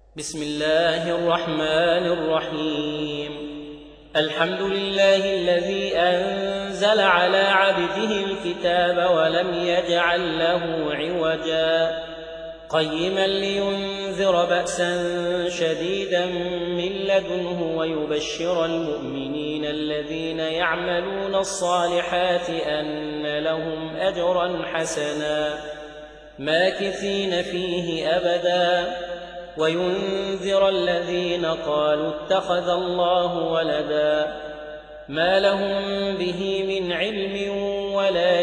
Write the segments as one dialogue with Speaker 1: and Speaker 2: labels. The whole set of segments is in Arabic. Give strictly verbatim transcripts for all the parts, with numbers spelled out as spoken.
Speaker 1: بسم الله الرحمن الرحيم. الحمد لله الذي أنزل على عبده الكتاب ولم يجعل له عوجا قيما لينذر بأسا شديدا من لدنه ويبشر المؤمنين الذين يعملون الصالحات أن لهم أجرا حسنا ماكثين فيه أبدا وينذر الذين قالوا اتخذ الله ولدا ما لهم به من علم ولا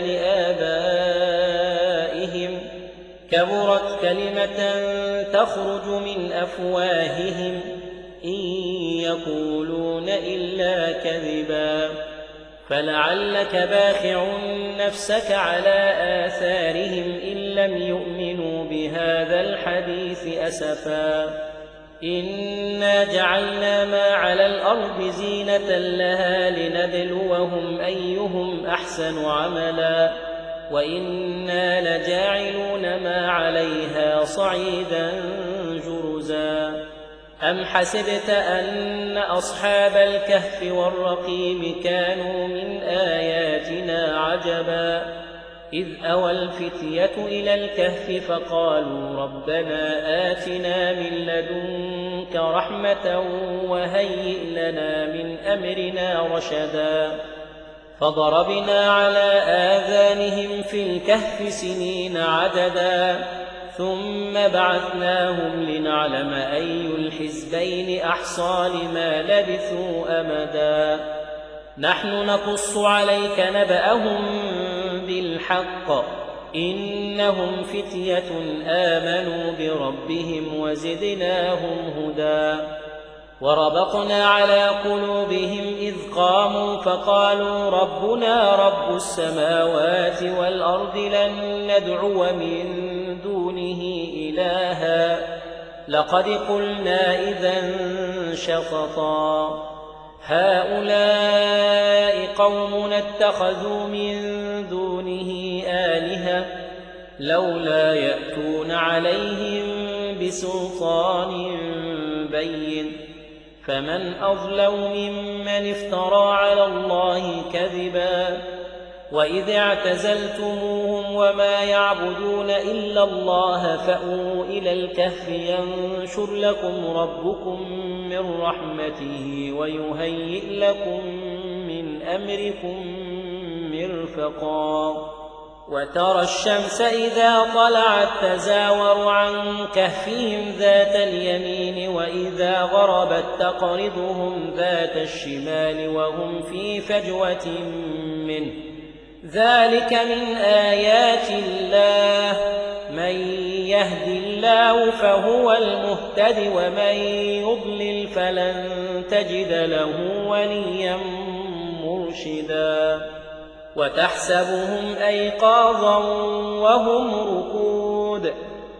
Speaker 1: لآبائهم كبرت كلمة تخرج من أفواههم إن يقولون إلا كذبا فلعلك باخع نفسك على آثارهم إن لم يؤمنوا بهذا الحديث أسفا إنا جعلنا ما على الأرض زينة لها لنبلوهم أيهم أحسن عملا وإنا لجاعلون ما عليها صعيدا جرزا أم حسبت أن أصحاب الكهف والرقيم كانوا من آياتنا عجبا إذ أوى الفتية إلى الكهف فقالوا ربنا آتنا من لدنك رحمة وهيئ لنا من أمرنا رشدا فضربنا على آذانهم في الكهف سنين عددا ثم بعثناهم لنعلم أي الحزبين أحصى لما لبثوا أمدا نحن نقص عليك نبأهم بالحق إنهم فتية آمنوا بربهم وزدناهم هدى وربطنا على قلوبهم إذ قاموا فقالوا ربنا رب السماوات والأرض لن ندعو من دونه إلها لقد قلنا إذا شططا هؤلاء قومنا اتخذوا من دونه آلهة لولا يأتون عليهم بسلطان بين فمن أظلم ممن افترى على الله كذبا وإذ اعتزلتموهم وما يعبدون إلا الله فأووا إلى الكهف ينشر لكم ربكم من رحمته ويهيئ لكم من أمركم مرفقا وترى الشمس إذا طلعت تزاور عن كهفهم ذات اليمين وإذا غربت تقرضهم ذات الشمال وهم في فجوة منه ذلك من آيات الله من يهد الله فهو المهتد ومن يضلل فلن تجد له وليا مرشدا وتحسبهم أيقاظا وهم رقود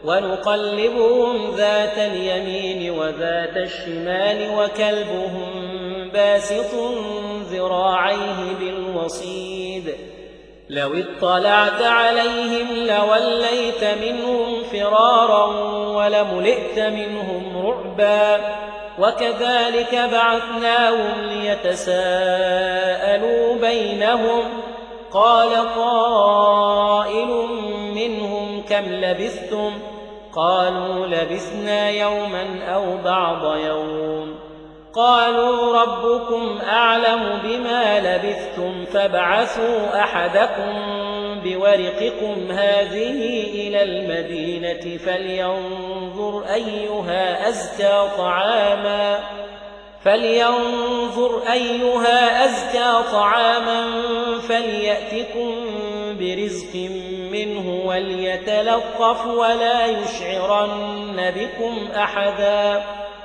Speaker 1: ونقلبهم ذات اليمين وذات الشمال وكلبهم باسط ذراعيه بالوصيد لو اطلعت عليهم لوليت منهم فرارا ولملئت منهم رعبا وكذلك بعثناهم ليتساءلوا بينهم قال قائل منهم كم لبثتم قالوا لبثنا يوما أو بعض يوم قالوا ربكم أعلم بما لبثتم فابعثوا أحدكم بورقكم هذه إلى المدينة فلينظر أيها أزكى طعاما فلينظر أيها أزكى طعاما فليأتكم برزق منه وليتلطف ولا يشعرن بكم أحدا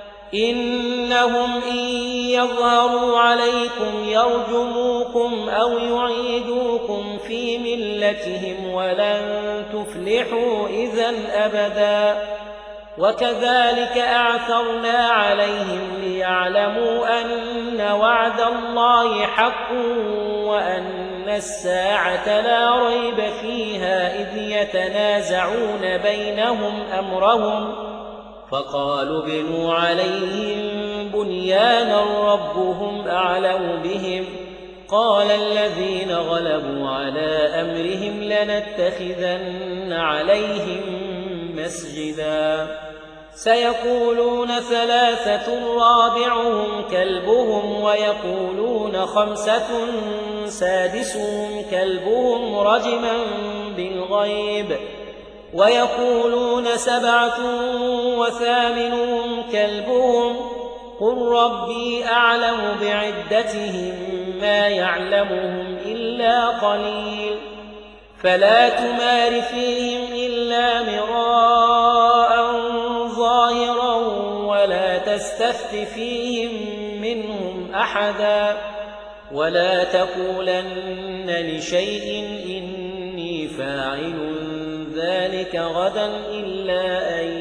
Speaker 1: إنهم إن يظهروا عليكم يرجموكم أو يعيدوكم في ملتهم ولن تفلحوا إذن أبدا وكذلك أعثرنا عليهم ليعلموا أن وعد الله حق وأن الساعة لا ريب فيها إذ يتنازعون بينهم أمرهم فقالوا ابنوا عليهم بنيانا ربهم أعلم بهم قال الذين غلبوا على أمرهم لنتخذن عليهم مسجدا سيقولون ثلاثة رابعهم كلبهم ويقولون خمسة سادسهم كلبهم رجما بالغيب ويقولون سبعة وثامنهم كلبهم قل ربي أعلم بعدتهم ما يعلمهم إلا قليل فلا تمار فيهم إلا مراء ظاهرا ولا تستفت فيهم منهم أحدا ولا تقولن لشيء إني فاعل ذلك غدا إلا أن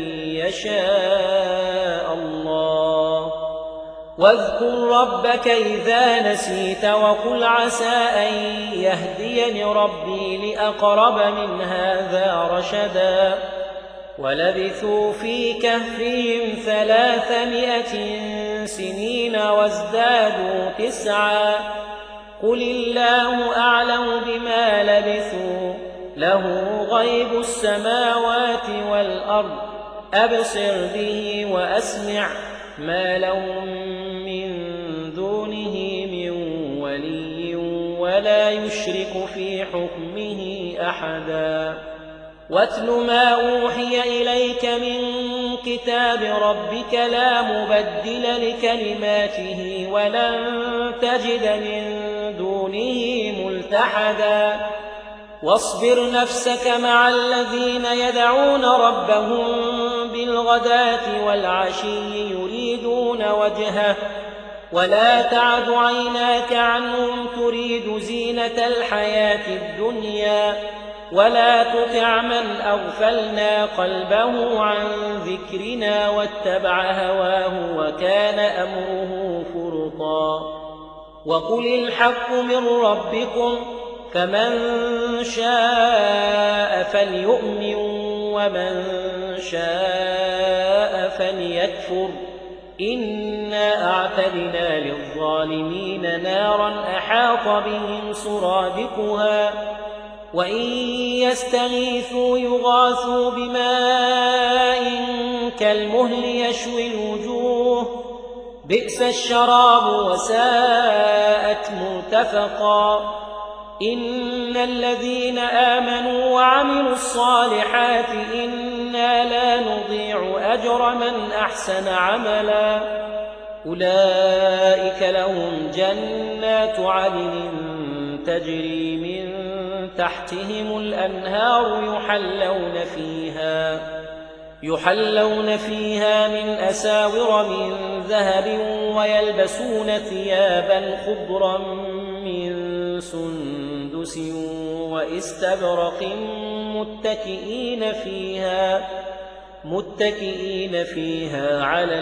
Speaker 1: يشاء الله واذكر ربك إذا نسيت وقل عسى أن يهديني ربي لأقرب من هذا رشدا ولبثوا في كهفهم ثلاثمائة سنين وازدادوا تسعا قل الله أعلم بما لبثوا له غيب السماوات والأرض أبصر به وأسمع ما لهم من دونه من ولي ولا يشرك في حكمه أحدا واتل ما أوحي إليك من كتاب ربك لا مبدل لكلماته ولن تجد من دونه ملتحدا واصبر نفسك مع الذين يدعون ربهم بالغداة والعشي يريدون وجهه ولا تعد عيناك عنهم تريد زينة الحياة الدنيا ولا تطع من أغفلنا قلبه عن ذكرنا واتبع هواه وكان أمره فرطا وقل الحق من ربكم فمن شاء فليؤمن ومن شاء فليكفر إنا أعتدنا للظالمين نارا أحاط بهم سرادقها وإن يستغيثوا يغاثوا بماء كالمهل يشوي الوجوه بئس الشراب وساءت مرتفقا إن الذين آمنوا وعملوا الصالحات إنا لا نضيع أجر من أحسن عملا أولئك لهم جنات عدن تجري من تحتهم الأنهار يحلون فيها يحلون فيها من أساور من ذهب ويلبسون ثيابا خضرا من سندس وإستبرق متكئين فيها متكئين فيها على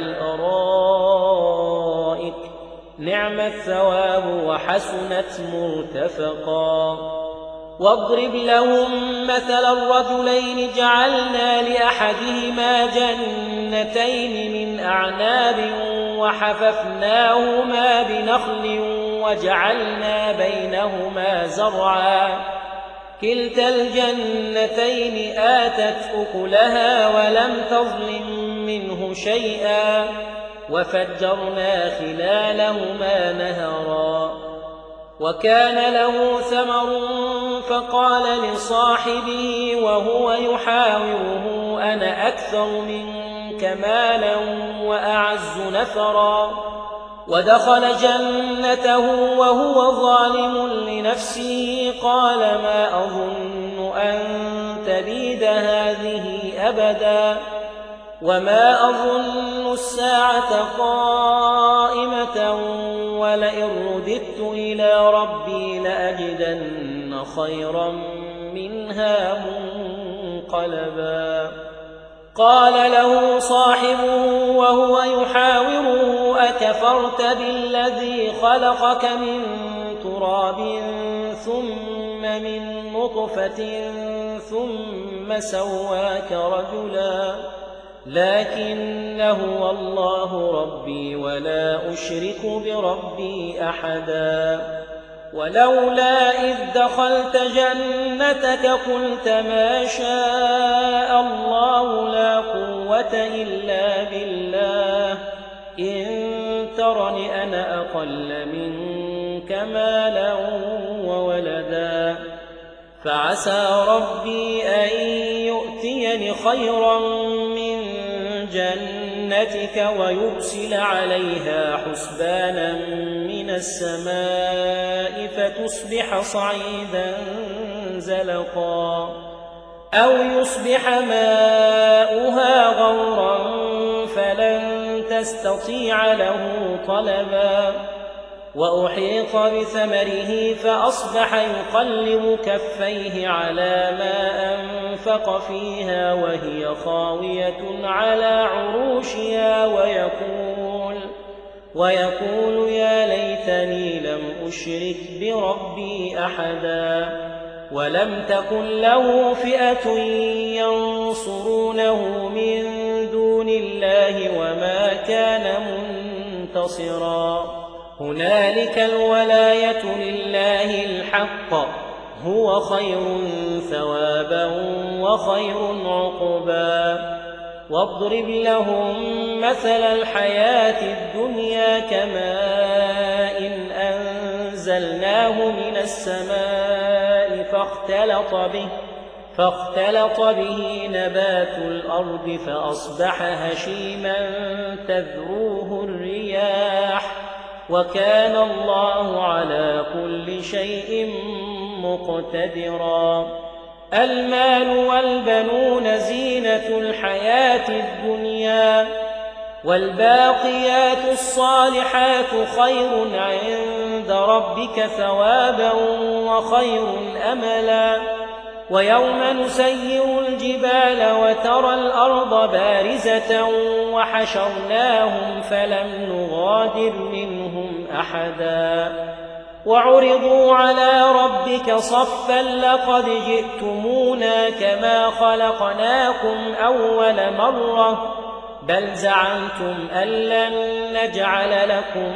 Speaker 1: الأرائك نعم الثواب وحسنت مرتفقا واضرب لهم مثل الرجلين جعلنا لأحدهما جنتين من أعناب وحففناهما بنخل وجعلنا بينهما زرعا كلتا الجنتين آتت أكلها ولم تظلم منه شيئا وفجرنا خلالهما نهرا وكان له ثمر فقال لصاحبه وهو يحاوره أنا أكثر منك مالا وأعز نفرا ودخل جنته وهو ظالم لنفسه قال ما أظن أن تبيد هذه أبدا وما أظن الساعة قائمة ولئن رددت إلى ربي لأجدن خيرا منها منقلبا قال له صاحبه وهو يحاوره أكفرت بالذي خلقك من تراب ثم من نطفة ثم سواك رجلا لكن هو الله ربي ولا أشرك بربي أحدا ولولا إذ دخلت جنتك قلت ما شاء الله لا قوة إلا بالله إن ترني أنا أقل منك مالا وولدا فعسى ربي أن يؤتيني خيرا من جنتك ويرسل عليها حسبانا من السماء فتصبح صعيدا زلقا أو يصبح ماؤها غورا فلن تستطيع له طلبا وأحيط بثمره فأصبح يقلب كفيه على ما أنفق فيها وهي خاوية على عروشها ويقول, ويقول يا ليتني لم أشرك بربي أحدا ولم تكن له فئة ينصرونه من دون الله وما كان منتصرا هنالك الولاية لله الحق هو خير ثوابا وخير عقبا واضرب لهم مثل الحياة الدنيا كماء إن أنزلناه من السماء فاختلط به فاختلط به نبات الأرض فأصبح هشيما تذروه الرياح وكان الله على كل شيء مقتدرا المال والبنون زينة الحياة الدنيا والباقيات الصالحات خير عند ربك ثوابا وخير أملا ويوم نسير الجبال وترى الأرض بارزة وحشرناهم فلم نغادر منهم أحدا وعرضوا على ربك صفا لقد جئتمونا كما خلقناكم أول مرة بل زعمتم أن لن نجعل لكم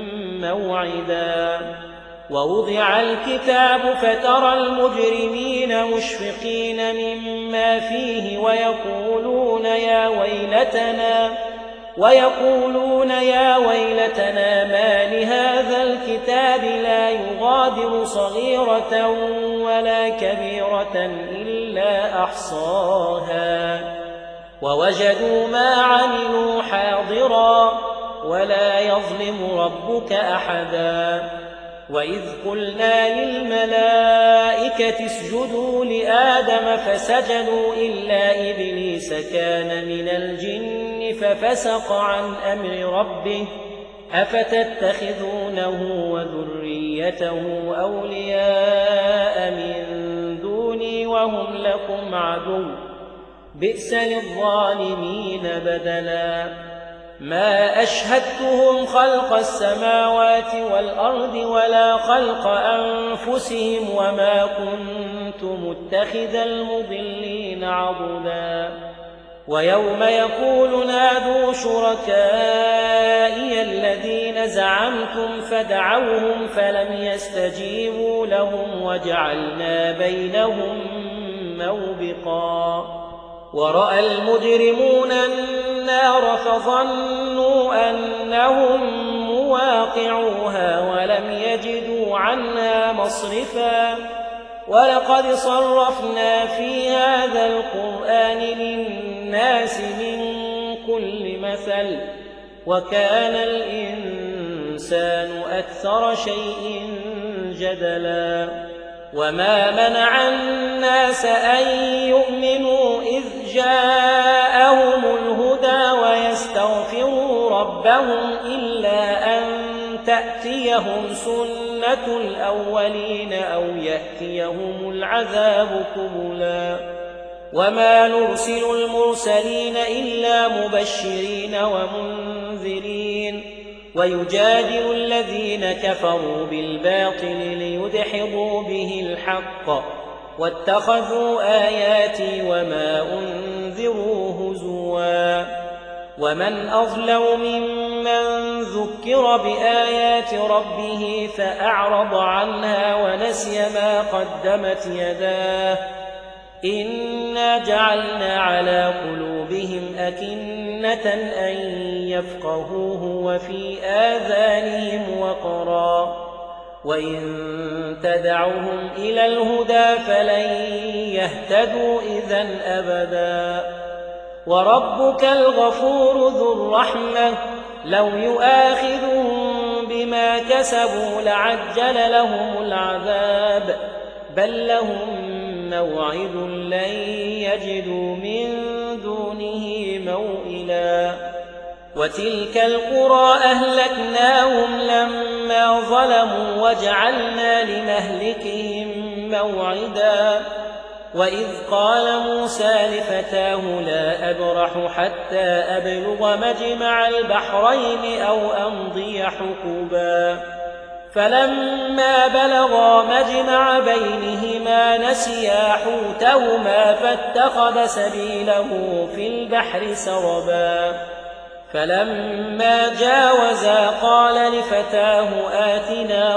Speaker 1: موعدا ووضع الكتاب فترى المجرمين مشفقين مما فيه ويقولون يا ويلتنا ويقولون يا ويلتنا ما لهذا الكتاب لا يغادر صغيرة ولا كبيرة إلا أحصاها ووجدوا ما عملوا حاضرا ولا يظلم ربك أحدا وإذ قلنا للملائكة اسجدوا لآدم فسجدوا إلا إبليس كان من الجن ففسق عن أمر ربه أفتتخذونه وذريته أولياء من دوني وهم لكم عدو بئس للظالمين بدلا ما أشهدتهم خلق السماوات والأرض ولا خلق أنفسهم وما كنت متخذ المضلين عضدا ويوم يقول نادوا شركائي الذين زعمتم فدعوهم فلم يستجيبوا لهم وجعلنا بينهم موبقا ورأى المجرمون النار فظنوا أنهم مواقعوها ولم يجدوا عنها مصرفا ولقد صرفنا في هذا القرآن للناس من كل مثل وكان الإنسان أكثر شيء جدلا وما منع الناس أن يؤمنوا إذ جاءهم الهدى ويستغفروا ربهم إلا أن تأتيهم سنة الأولين أو يأتيهم العذاب قبلا وما نرسل المرسلين إلا مبشرين ومنذرين ويجادل الذين كفروا بالباطل ليدحضوا به الحق واتخذوا آياتي وما أنذروا هزوا هُزُوًا ومن أظلم ممن ذكر بآيات ربه فأعرض عنها ونسي ما قدمت يداه إنا جعلنا على قلوبهم أكنة أن يفقهوه وفي آذانهم وقرا وإن تدعوهم إلى الهدى فلن يهتدوا إذن أبدا وربك الغفور ذو الرحمة لو يؤاخذهم بما كسبوا لعجل لهم العذاب بل لهم موعد لن يجدوا من دونه موئلا وتلك القرى أهلكناهم لما ظلموا وجعلنا لمهلكهم موعدا وإذ قال موسى لفتاه لا أبرح حتى أبلغ مجمع البحرين أو أمضي حقبا فلما بلغا مجمع بينهما نسيا حوتهما فاتخذ سبيله في البحر سربا فلما جاوزا قال لفتاه آتنا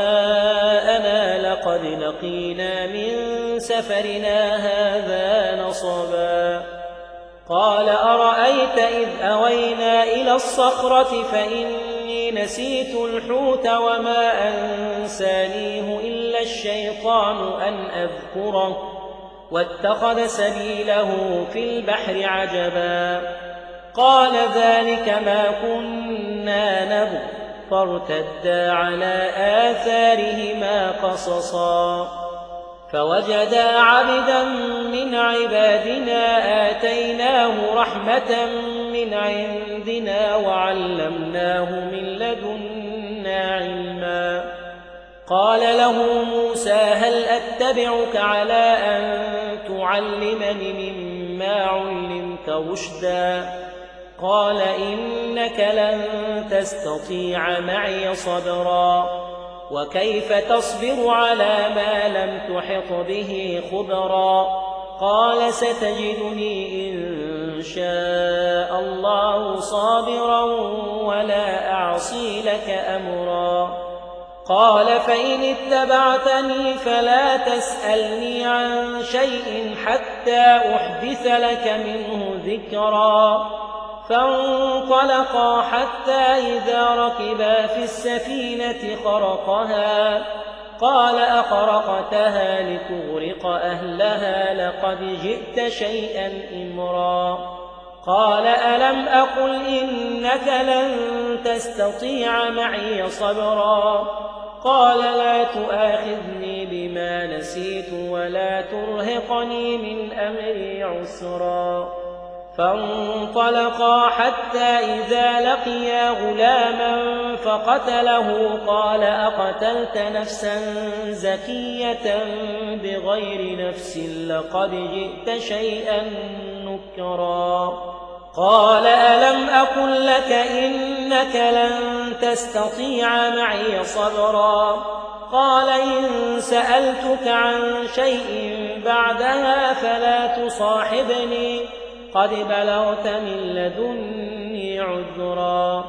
Speaker 1: غداءنا لقد لقينا من سفرنا هذا نصبا قال أرأيت إذ أوينا إلى الصخرة فإني نسيت الحوت وما أنسانيه إلا الشيطان أن أذكره واتخذ سبيله في البحر عجبا قال ذلك ما كنا نبغ فارتدا على آثارهما قصصا فوجدا عبدا من عبادنا آتيناه رحمة من عندنا وعلمناه من لدنا علما قال له موسى هل أتبعك على أن تعلمني مما علمت رشدا قال إنك لن تستطيع معي صبرا وكيف تصبر على ما لم تحط به خبرا قال ستجدني إن شاء الله صابرا ولا أعصي لك أمرا قال فإن اتبعتني فلا تسألني عن شيء حتى أحدث لك منه ذكرا فانطلقا حتى إذا ركبا في السفينة خرقها قال أخرقتها لتغرق أهلها لقد جئت شيئا إمرا قال ألم أقل إنك لن تستطيع معي صبرا قال لا تؤاخذني بما نسيت ولا ترهقني من أمري عسرا فانطلقا حتى إذا لقيا غلاما فقتله قال أقتلت نفسا زكية بغير نفس لقد جئت شيئا نكرا قال ألم أقل لك إنك لن تستطيع معي صبرا قال إن سألتك عن شيء بعدها فلا تصاحبني قد بلغت من لدني عذرا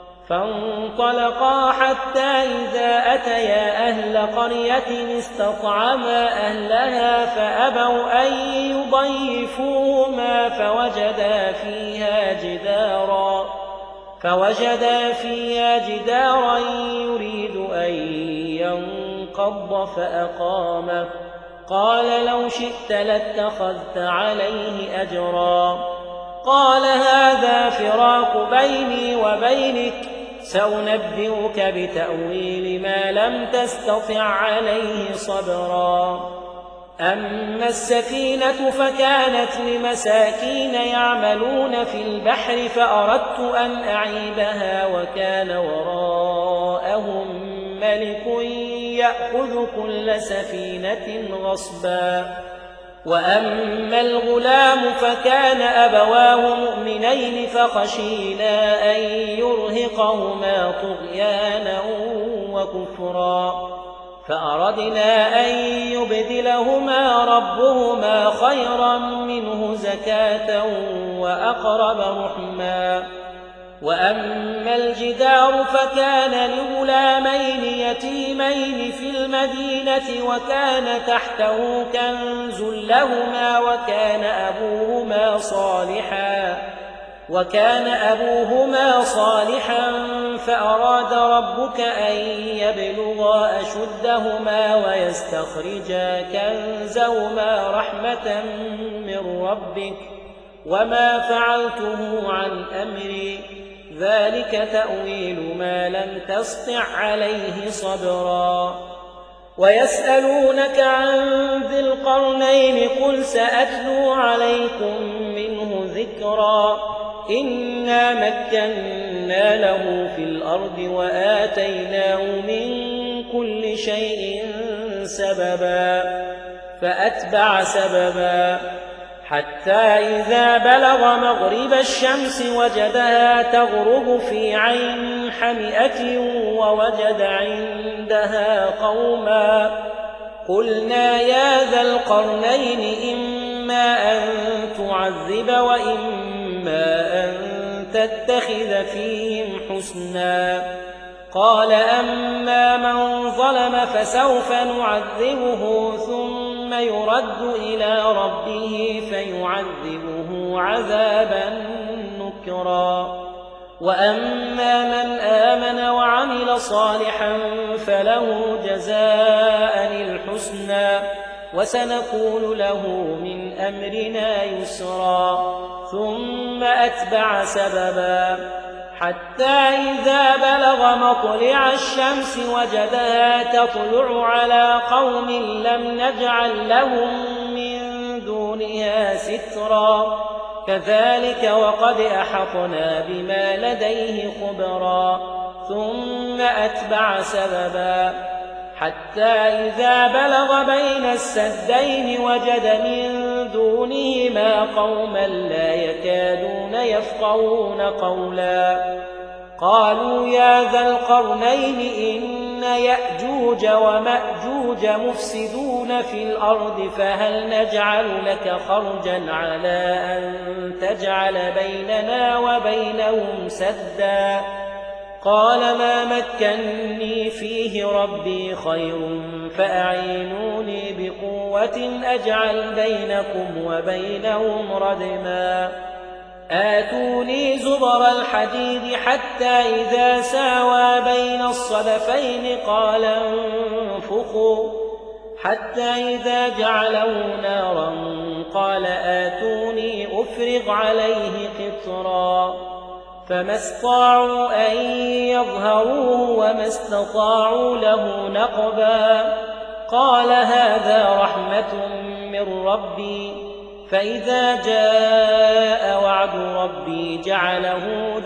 Speaker 1: فانطلقا حتى إذا أتيا أهل قرية استطعما أهلها فأبوا أن يضيفوهما فوجدا فيها جدارا فوجدا فيها جدارا يريد أن ينقض فأقامه قال لو شئت لاتخذت عليه أجرا قال هذا فراق بيني وبينك سأنبئك بتأويل ما لم تستطع عليه صبرا أما السفينة فكانت لمساكين يعملون في البحر فأردت أن أعيبها وكان وراءهم ملك يأخذ كل سفينة غصبا وأما الغلام فكان أبواه مؤمنين فخشينا أن يرهقهما طغيانا وكفرا فأردنا أن يبدلهما ربهما خيرا منه زكاة وأقرب رحما. وأما الجدار فكان لغلامين يتيمين في المدينة وكان تحته كنز لهما وكان أبوهما صالحا وكان أبوهما صالحا فأراد ربك أن يبلغا أشدهما ويستخرجا كنزهما رحمة من ربك وما فعلته عن أمري ذلك تأويل ما لم تسطع عليه صبرا. ويسألونك عن ذي القرنين قل سأتلو عليكم منه ذكرا. إنا مكنا له في الأرض وآتيناه من كل شيء سببا فأتبع سببا حتى إذا بلغ مغرب الشمس وجدها تغرب في عين حمئة ووجد عندها قوما قلنا يا ذا القرنين إما أن تعذب وإما أن تتخذ فيهم حسنا. قال أما من ظلم فسوف نعذبه ثم يرد إلى ربه فيعذبه عذابا نكرا. وأما من آمن وعمل صالحا فله جزاء الحسنى وسنقول له من أمرنا يسرا. ثم أتبع سببا حتى إذا بلغ مطلع الشمس وجدها تطلع على قوم لم نجعل لهم من دونها سترا. كذلك وقد أحطنا بما لديه خبرا. ثم أتبع سببا حتى إذا بلغ بين السدين وجد من دونهما قوما لا يكادون يفقهون قولا. قالوا يا ذا القرنين إن يأجوج ومأجوج مفسدون في الأرض فهل نجعل لك خرجا على أن تجعل بيننا وبينهم سدا. قال ما مكنني فيه ربي خير فأعينوني بقوة أجعل بينكم وبينهم ردما. آتوني زبر الحديد حتى إذا ساوى بين الصدفين قال انفخوا حتى إذا جعله نارا قال آتوني أفرغ عليه قطرا. فما استطاعوا أن يظهروه وما استطاعوا له نقبا. قال هذا رحمة من ربي فإذا جاء وعد ربي جعله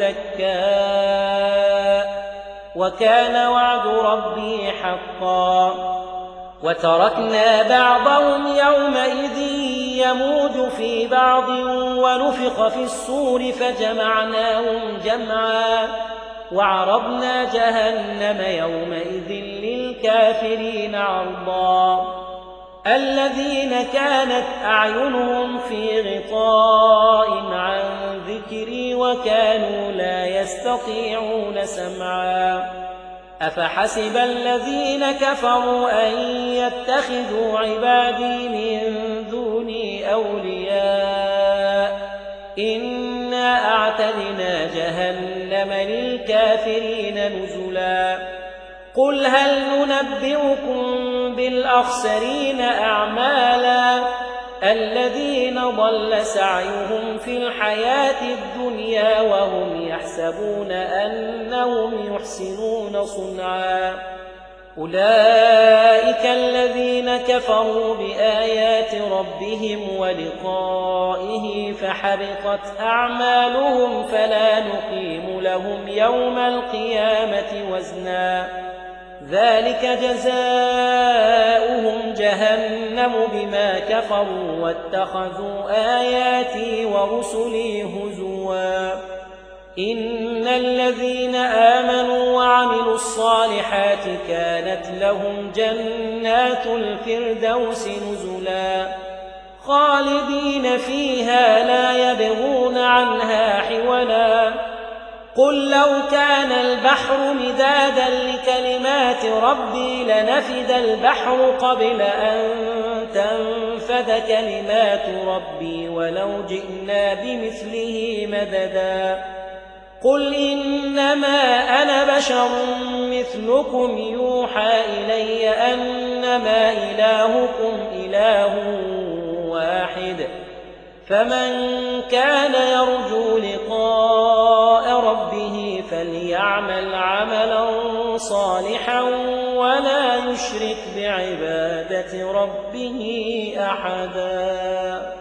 Speaker 1: دكاء وكان وعد ربي حقا. وتركنا بعضهم يومئذ يموج في بعض ونفخ في الصور فجمعناهم جمعا وعرضنا جهنم يومئذ للكافرين عرضا. الذين كانت أعينهم في غطاء عن ذكري وكانوا لا يستطيعون سمعا. أفحسب الذين كفروا أن يتخذوا عبادي من دوني أولياء إنا أعتدنا جهنم للكافرين نزلا. قل هل ننبئكم بالأخسرين أعمالا الذين ضل سعيهم في الحياة الدنيا وهم يحسبون أنهم يحسنون صنعا. أولئك الذين كفروا بآيات ربهم ولقائه فحبطت أعمالهم فلا نقيم لهم يوم القيامة وزنا. ذلك جزاؤهم جهنم بما كفروا واتخذوا آياتي ورسلي هزوا. إن الذين آمنوا وعملوا الصالحات كانت لهم جنات الفردوس نزلا خالدين فيها لا يبغون عنها حولا قل لو كان البحر مدادا لكلمات ربي لنفد البحر قبل أن تنفد كلمات ربي ولو جئنا بمثله مددا قل إنما أنا بشر مثلكم يوحى إلي أنما إلهكم إله واحد فمن كان يرجو لقاء ربه فليعمل عملا صالحا ولا يشرك بعبادة ربه أحدا.